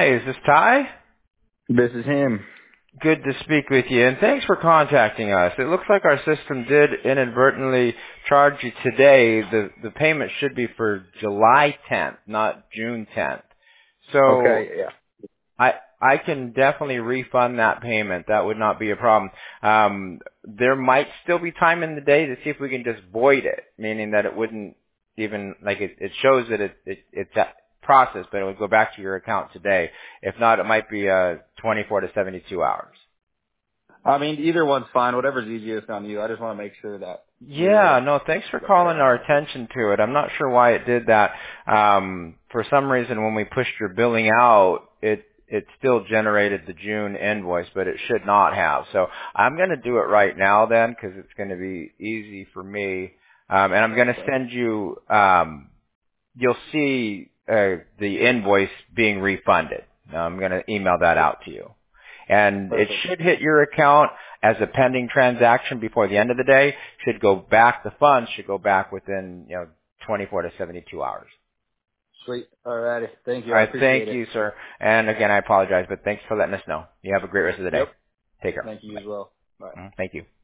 Hi, is this Ty? This is him. Good to speak with you, and thanks for contacting us. It looks like our system did inadvertently charge you today. The payment should be for July 10th, not June 10th. So Okay, yeah. I can definitely refund that payment. That would not be a problem. There might still be time in the day to see if we can just void it, meaning that it wouldn't even, like it shows that it's process, but it would go back to your account today. If not, it might be 24 to 72 hours. I mean, either one's fine. Whatever's easiest on you. I just want to make sure that Yeah, no, thanks for calling our attention to it. I'm not sure why it did that. For some reason, when we pushed your billing out, it still generated the June invoice, but it should not have. So I'm going to do it right now then, because it's going to be easy for me. And I'm going to send you, you'll see the invoice being refunded. I'm going to email that out to you. And it should hit your account as a pending transaction before the end of the day. Should go back, the funds should go back within, 24 to 72 hours. Sweet. Alrighty. Thank you. All I right, appreciate thank it. you, sir. And again, I apologize, but thanks for letting us know. You have a great rest of the day. Yep. Take care. Thank you Bye. as well. Bye. Thank you.